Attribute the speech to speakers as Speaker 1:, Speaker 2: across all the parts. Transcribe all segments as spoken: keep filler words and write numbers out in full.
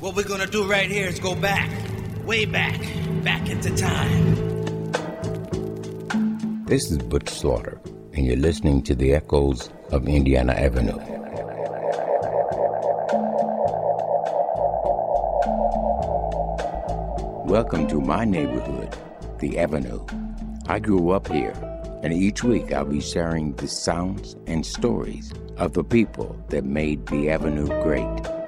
Speaker 1: What we're gonna do right here is go back, way back, back into time.
Speaker 2: This is Butch Slaughter, and you're listening to the echoes of Indiana Avenue. Welcome to my neighborhood, the Avenue. I grew up here, and each week I'll be sharing the sounds and stories of the people that made the Avenue great.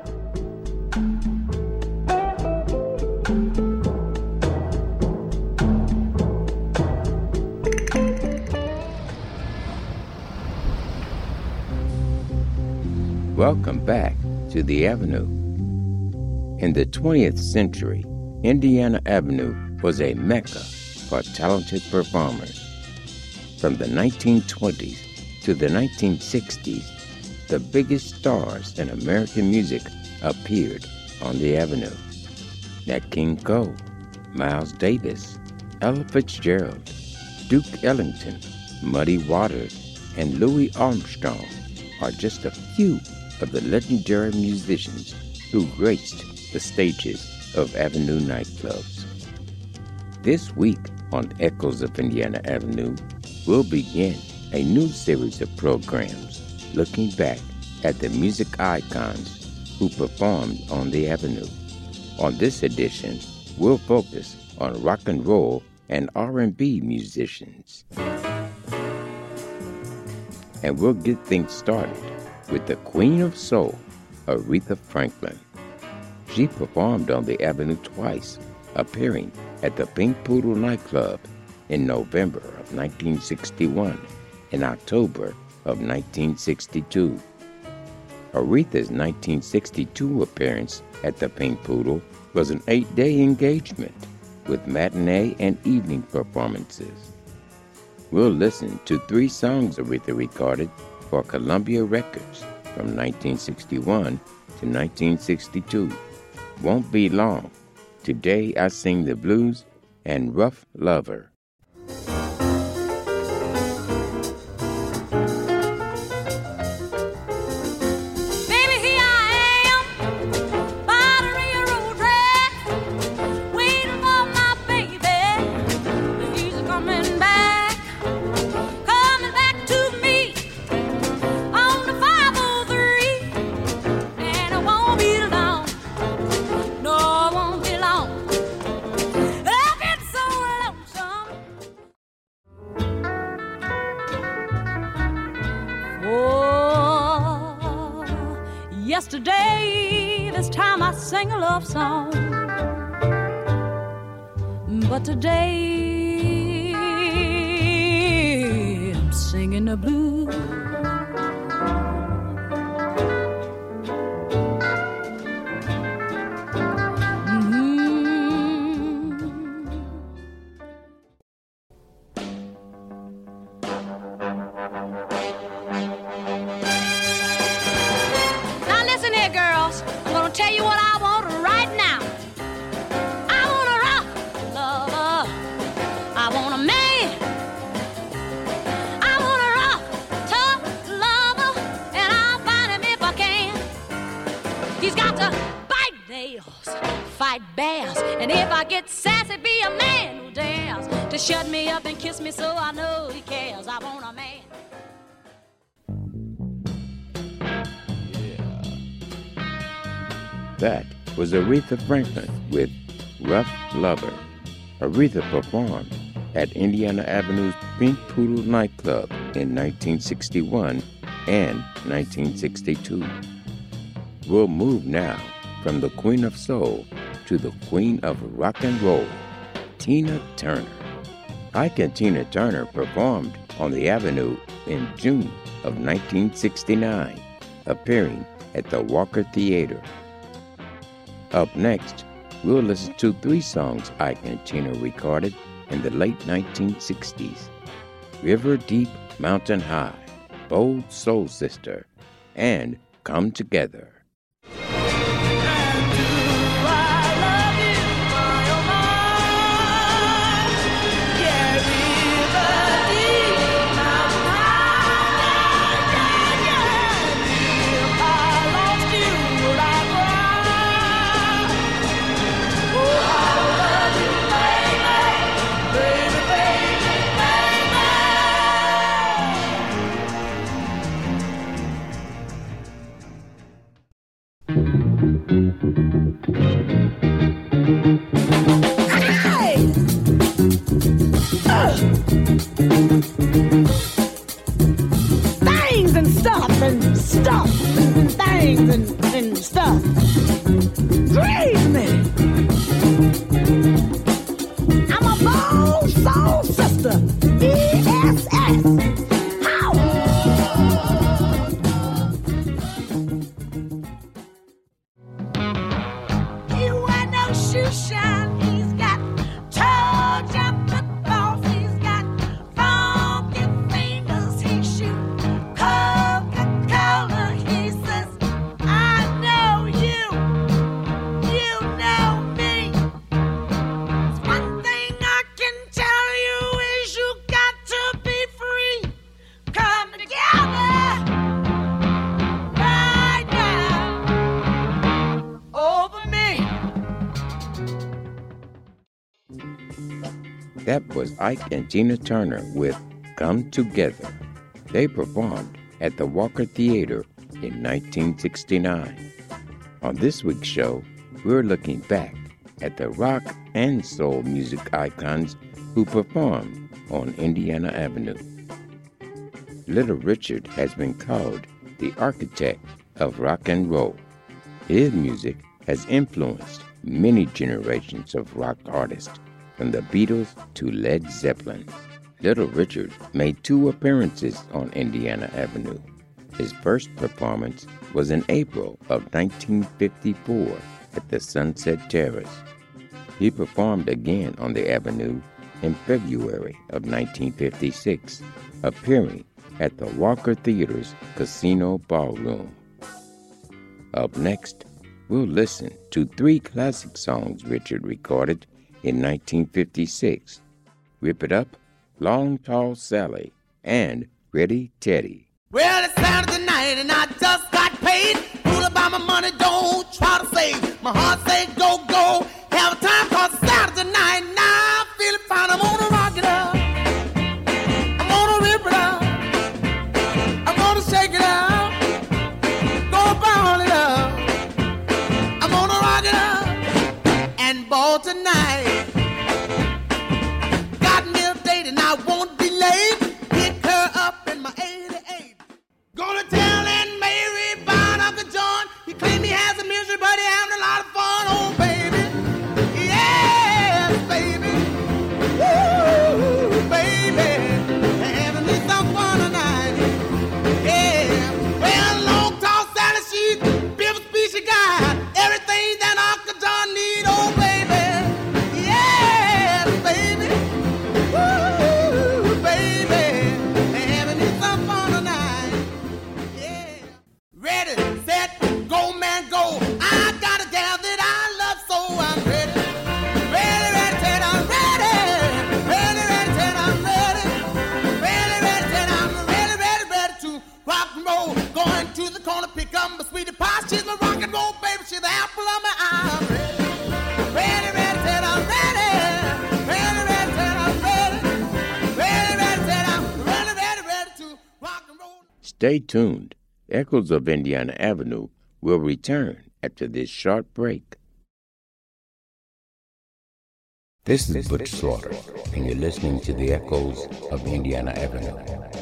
Speaker 2: Welcome back to the Avenue. In the twentieth century, Indiana Avenue was a mecca for talented performers. From the nineteen twenties to the nineteen sixties, the biggest stars in American music appeared on the Avenue. Nat King Cole, Miles Davis, Ella Fitzgerald, Duke Ellington, Muddy Waters, and Louis Armstrong are just a few of the legendary musicians who graced the stages of Avenue nightclubs. This week on Echoes of Indiana Avenue, we'll begin a new series of programs looking back at the music icons who performed on the Avenue. On this edition, we'll focus on rock and roll and R and B musicians. And we'll get things started with the Queen of Soul, Aretha Franklin. She performed on the Avenue twice, appearing at the Pink Poodle nightclub in November of nineteen sixty-one and October of nineteen sixty-two. Aretha's nineteen sixty-two appearance at the Pink Poodle was an eight-day engagement with matinee and evening performances. We'll listen to three songs Aretha recorded for Columbia Records from nineteen sixty-one to nineteen sixty-two. Won't Be Long, Today I Sing the Blues, and Rough Lover.
Speaker 3: Yesterday, this time I sang a love song, but today I'm singing the blues.
Speaker 4: And if I get sassy, be a man who dares to shut me up and kiss me so I know he cares. I want a man.
Speaker 2: Yeah. That was Aretha Franklin with Rough Lover. Aretha performed at Indiana Avenue's Pink Poodle nightclub in nineteen sixty-one and nineteen sixty-two. We'll move now from the Queen of Soul to the Queen of Rock and Roll, Tina Turner. Ike and Tina Turner performed on the Avenue in June of nineteen sixty-nine, appearing at the Walker Theater. Up next, we'll listen to three songs Ike and Tina recorded in the late nineteen sixties. River Deep, Mountain High, Bold Soul Sister, and Come Together.
Speaker 3: Yeah.
Speaker 5: and stuff. Please me. I'm a bold soul sister. E S S. How? He wear no shoe shine. He's got toe jumping balls. He's got funky fingers. He shoot Coca-Cola. He says, I know you. You know me. One thing I can tell you is you got to be free. Come together right now over me.
Speaker 2: That was Ike and Tina Turner with Come Together. They performed at the Walker Theater in nineteen sixty-nine. On this week's show, we're looking back at the rock and soul music icons who performed on Indiana Avenue. Little Richard has been called the architect of rock and roll. His music has influenced many generations of rock artists, from the Beatles to Led Zeppelin. Little Richard made two appearances on Indiana Avenue. His first performance was in April of nineteen fifty-four at the Sunset Terrace. He performed again on the Avenue in February of nineteen fifty-six, appearing at the Walker Theater's Casino Ballroom. Up next, we'll listen to three classic songs Richard recorded in nineteen fifty-six, Rip It Up, Long Tall Sally, and Ready Teddy.
Speaker 1: Well, it's Saturday night and I just got paid. Fool about my money, don't try to save. My heart say go, go. Have a time cause it's Saturday night. Now I'm feeling fine. I'm gonna rock it up. I'm gonna rip it up. I'm gonna shake it up. Go ball it up. I'm gonna rock it up and ball tonight. Got me a date and I won't be late. Pick her up in my eighty-eight. Gonna tell Aunt Mary about Uncle John. He claimed he has a misery, but he having a lot of fun. Oh, baby. Yes, baby. Woo, baby. Having me some fun tonight. Yeah. Well, long, tall Sally, she's beautiful speech she got. Everything that Uncle John need. Oh, baby. Yes, baby. Woo, baby. Having me some fun tonight. Yeah. Ready, set, go, man, go. I got a gal that I love, so I'm ready. Ready, ready, Ted, I'm ready. Ready, ready, Ted, I'm ready. Ready, ready, Ted, I'm ready, ready, ready to rock and roll. Going to the corner, pick up my sweetie pie. She's my rock and roll baby. She's the apple of my eye. I'm ready. Ready, ready, Ted, I'm ready. Ready, ready, Ted, I'm ready. Ready, ready, Ted, I'm ready, ready, ready to rock and roll.
Speaker 2: Stay tuned. Echoes of Indiana Avenue will return after this short break. This is Butch Slaughter, and you're listening to the Echoes of Indiana Avenue.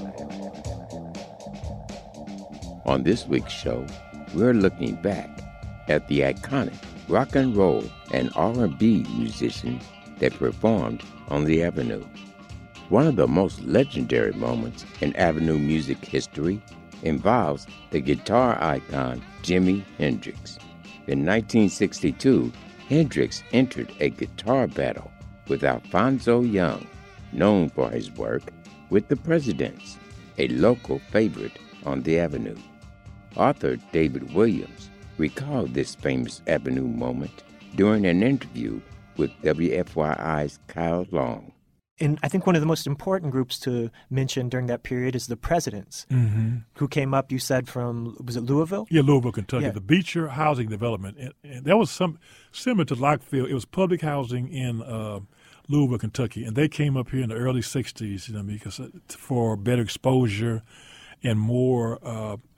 Speaker 2: On this week's show, we're looking back at the iconic rock and roll and R and B musicians that performed on the Avenue. One of the most legendary moments in Avenue music history involves the guitar icon Jimi Hendrix. In nineteen sixty-two, Hendrix entered a guitar battle with Alphonso Young, known for his work with the Presidents, a local favorite on the Avenue. Author David Williams recalled this famous Avenue moment during an interview with W F Y I's Kyle Long.
Speaker 6: And I think one of the most important groups to mention during that period is the Presidents, mm-hmm. who came up, you said, from, was it Louisville?
Speaker 7: Yeah, Louisville, Kentucky,
Speaker 6: Yeah.
Speaker 7: the Beecher Housing Development. And, and that was some similar to Lockfield. It was public housing in uh, Louisville, Kentucky. And they came up here in the early sixties, you know, because for better exposure and more uh,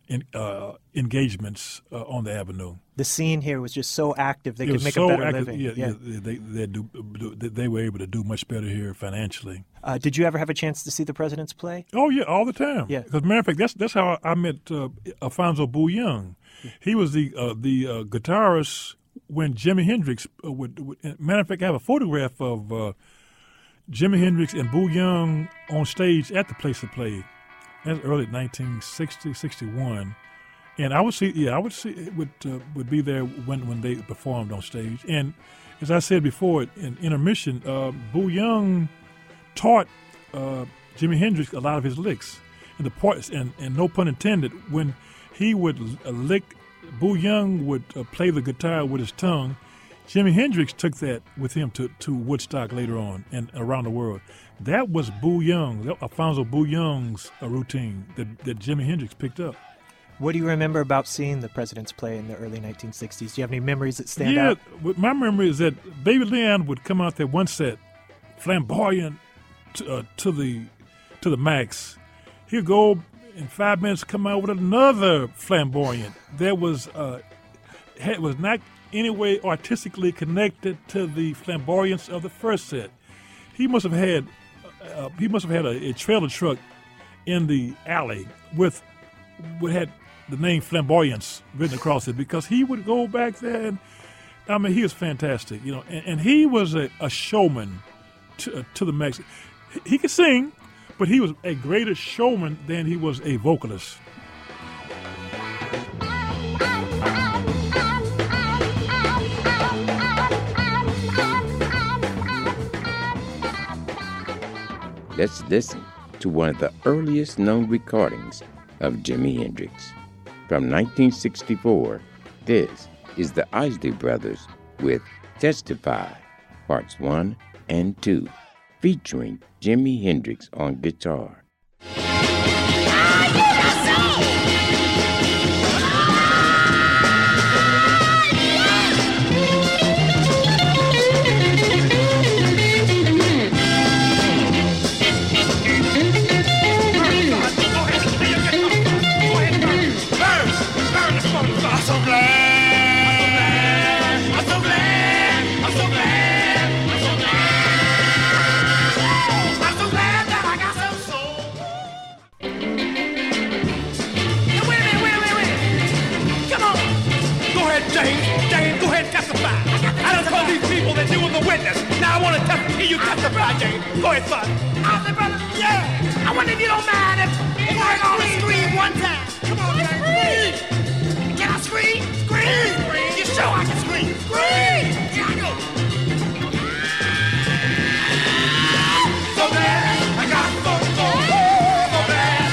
Speaker 7: in, uh, engagements uh, on the Avenue.
Speaker 6: The scene here was just so active they
Speaker 7: it
Speaker 6: could
Speaker 7: was
Speaker 6: make
Speaker 7: so
Speaker 6: a better
Speaker 7: active,
Speaker 6: living.
Speaker 7: Yeah,
Speaker 6: yeah.
Speaker 7: yeah they, they, do, they were able to do much better here financially.
Speaker 6: Uh, did you ever have a chance to see the President's play?
Speaker 7: Oh, yeah, all the time.
Speaker 6: Yeah.
Speaker 7: As a matter of fact, that's, that's how I met uh, Alfonso Bouillon. Yeah. He was the uh, the uh, guitarist when Jimi Hendrix uh, would, would. Matter of fact, I have a photograph of uh, Jimi Hendrix and Bouillon on stage at the Place to Play. That's early nineteen sixty, sixty-one. And I would see, yeah, I would see, it would, uh, would be there when, when they performed on stage. And as I said before, in intermission, uh, Bouillon taught uh, Jimi Hendrix a lot of his licks. And the parts, and, and no pun intended, when he would uh, lick, Bouillon would uh, play the guitar with his tongue. Jimi Hendrix took that with him to, to Woodstock later on and around the world. That was Bouillon, that Alfonso Bouillon's uh, routine that, that Jimi Hendrix picked up.
Speaker 6: What do you remember about seeing the President's play in the early nineteen sixties? Do you have any memories that stand
Speaker 7: yeah,
Speaker 6: out?
Speaker 7: Yeah, my memory is that Baby Leon would come out there one set, flamboyant to, uh, to the to the max. He'd go in five minutes, come out with another flamboyant that was uh, had, was not any way artistically connected to the flamboyance of the first set. He must have had uh, he must have had a, a trailer truck in the alley with what had the name Flamboyance written across it, because he would go back there and I mean he was fantastic, you know, and, and he was a, a showman to, uh, to the max. He, he could sing, but he was a greater showman than he was a vocalist.
Speaker 2: Let's listen to one of the earliest known recordings of Jimi Hendrix. From nineteen sixty-four, this is the Isley Brothers with Testify, Parts one and two, featuring Jimi Hendrix on guitar.
Speaker 1: Now I want to testify. Here you testify, James. Go ahead, son. Isley Brothers? Yeah. I wonder if you don't mind if, if I all scream one time. Come on, man. Scream. Can I scream? Scream. Scream. You sure I can scream? Scream. Yeah, I go. So bad, I got so, so, so bad,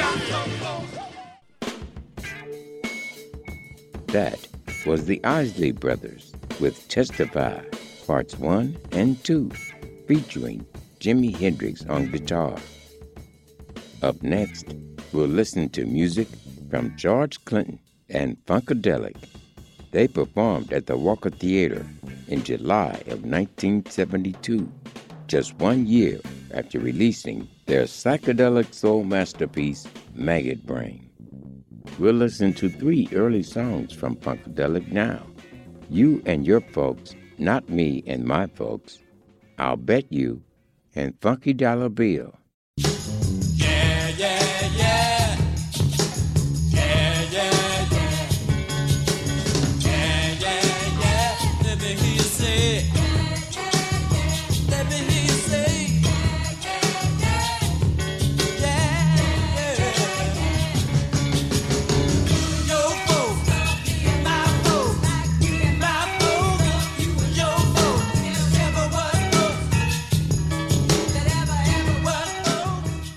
Speaker 1: I got so, so.
Speaker 2: That was the Isley Brothers with Testify, Parts one and two, featuring Jimi Hendrix on guitar. Up next, we'll listen to music from George Clinton and Funkadelic. They performed at the Walker Theater in July of nineteen seventy-two, just one year after releasing their psychedelic soul masterpiece, Maggot Brain. We'll listen to three early songs from Funkadelic now. You and Your Folks, Not Me and My Folks, I'll Bet You, and Funky Dollar Bill.
Speaker 1: Yeah, yeah, yeah. Yeah, yeah, yeah. Yeah, yeah, yeah. Let me hear you say it. Let me hear you say it. Yeah, yeah. Your folks, my folks, my folks, your folks, ever was folks, that ever, ever was folks.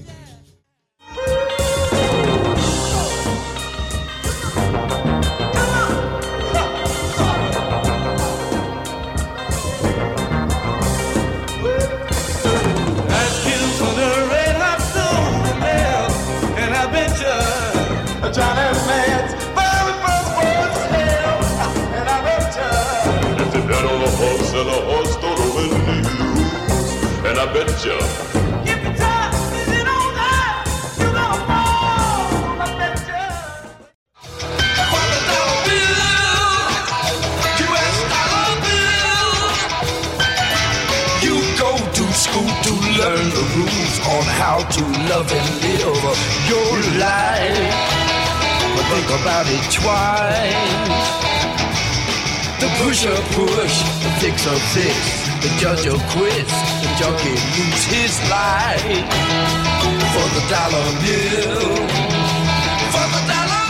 Speaker 8: Ice cubes from the red hot stone nails, and I bet you Johnny Man's very first words was hell, and I bet you it's the dead on the horse and the horse don't over the news, and I bet you if the time is on that, you gonna fall, I bet you.
Speaker 9: learn the rules on how to love and live your life. But think about it twice. The pusher push, the fixer fix, the judge will quit, the junkie lose his life for the dollar bill, for the dollar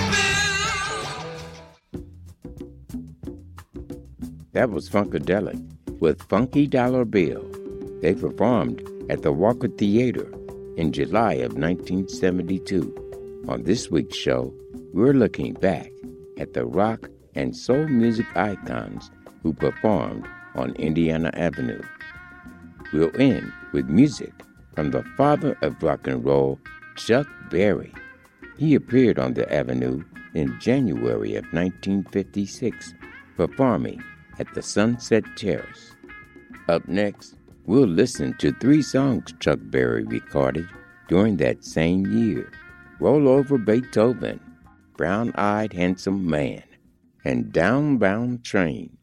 Speaker 9: bill.
Speaker 2: That was Funkadelic with Funky Dollar Bill. They performed at the Walker Theater in July of nineteen seventy-two. On this week's show, we're looking back at the rock and soul music icons who performed on Indiana Avenue. We'll end with music from the father of rock and roll, Chuck Berry. He appeared on the Avenue in January of nineteen fifty-six, performing at the Sunset Terrace. Up next, we'll listen to three songs Chuck Berry recorded during that same year: Roll Over Beethoven, Brown-Eyed Handsome Man, and Downbound Train.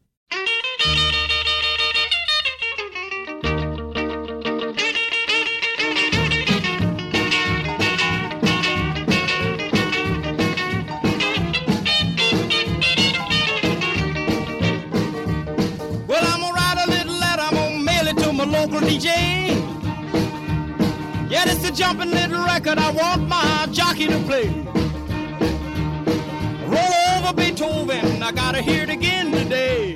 Speaker 1: Well, I'm gonna write a little letter, I'm gonna mail it to my local D J. Yeah, this is a jumping little record I want my jockey to play. Roll over Beethoven, I gotta hear it again today.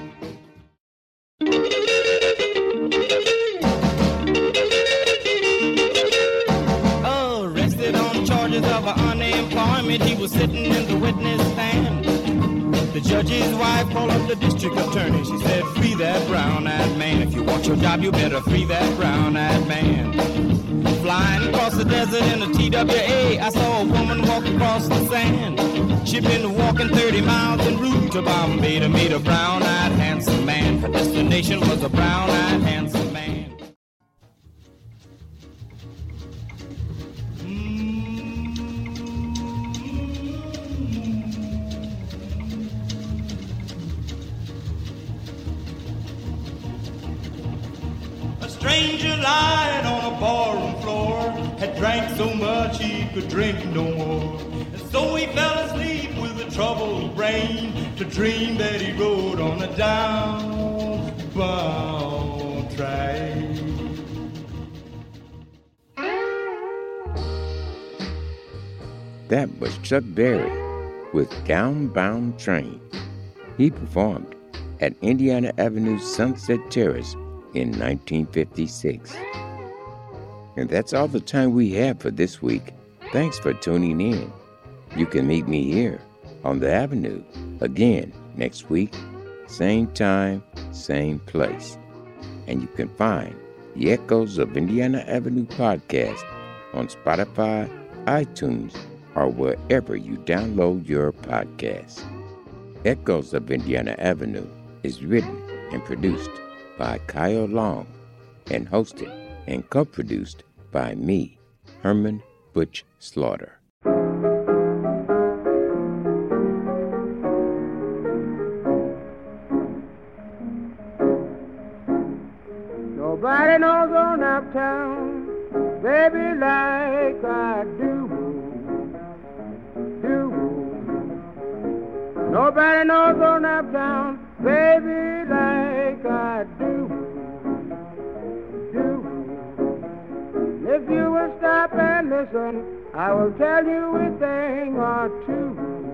Speaker 1: Arrested on charges of unemployment, he was sitting in the witness stand. The judge's wife called up the district attorney. She said, free that brown-eyed man. If you want your job, you better free that brown-eyed man. Flying across the desert in a T W A, I saw a woman walk across the sand. She'd been walking thirty miles en route to Bombay to meet a brown-eyed handsome man. Her destination was a brown-eyed handsome man. A stranger lying on a barroom floor had drank so much he could drink no more. And so he fell asleep with a troubled brain to dream that he rode on a downbound train.
Speaker 2: That was Chuck Berry with Downbound Train. He performed at Indiana Avenue Sunset Terrace in nineteen fifty-six. And that's all the time we have for this week. Thanks for tuning in. You can meet me here on the Avenue again next week, same time, same place. And you can find the Echoes of Indiana Avenue podcast on Spotify, iTunes, or wherever you download your podcasts. Echoes of Indiana Avenue is written and produced by Kyle Long and hosted and co-produced by me, Herman Butch Slaughter.
Speaker 10: Nobody knows on uptown, baby, like I do, do. Nobody knows on uptown, baby, like I do, do. If you will stop and listen, I will tell you a thing or two.